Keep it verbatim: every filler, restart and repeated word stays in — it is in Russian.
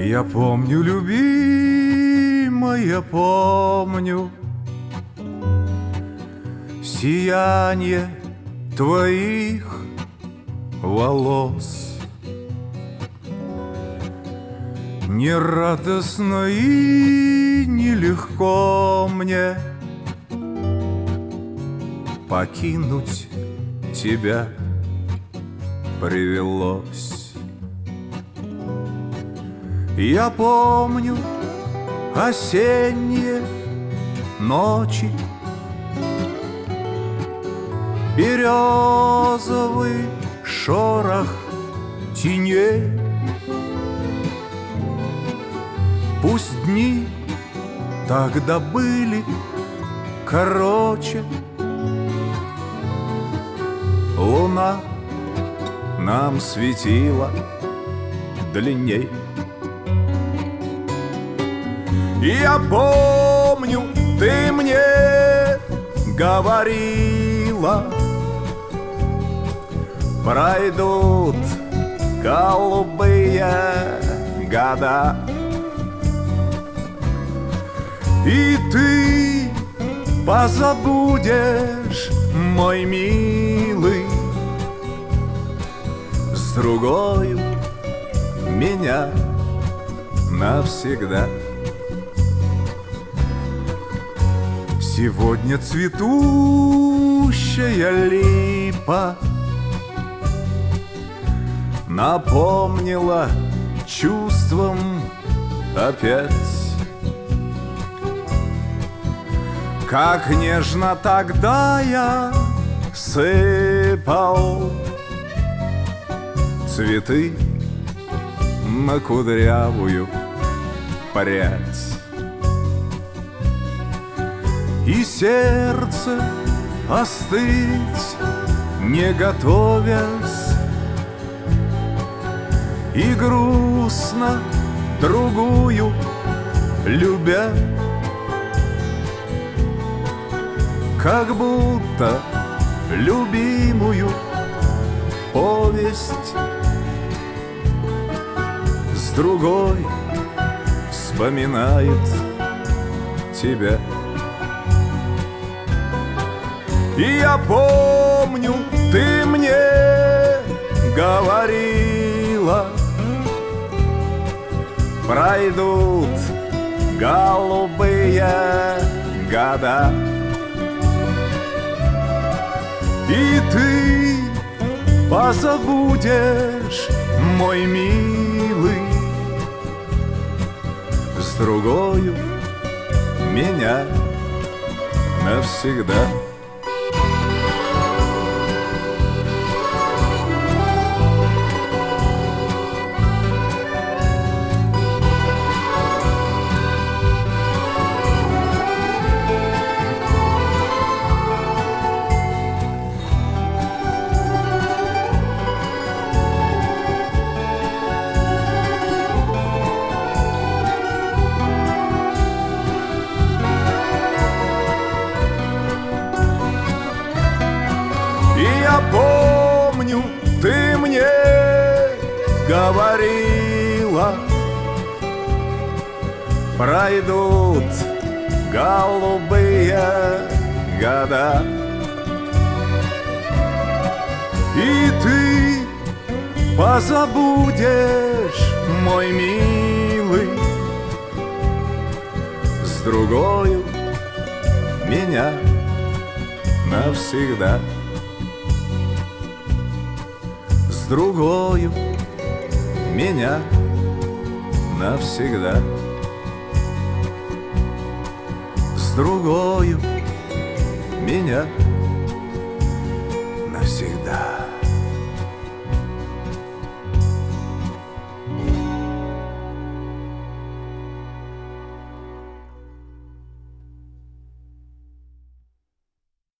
Я помню, любимая, помню сияние твоих волос. Не радостно и нелегко мне покинуть тебя привелось. Я помню осенние ночи, березовый шорох теней. Пусть дни тогда были короче, луна нам светила длинней. Я помню, ты мне говорила, пройдут голубые года, и ты позабудешь, мой милый, с другою меня навсегда. Сегодня цветущая липа напомнила чувством опять, как нежно тогда я сыпал цветы на кудрявую прядь. И сердце остыть не готовясь, и грустно другую любя, как будто любимую повесть с другой вспоминает тебя. И я помню, ты мне говорила, пройдут голубые года, и ты позабудешь, мой милый, с другою меня навсегда. Я помню, ты мне говорила, пройдут голубые года, и ты позабудешь, мой милый, с другою меня навсегда. С другою меня навсегда. С другою меня навсегда.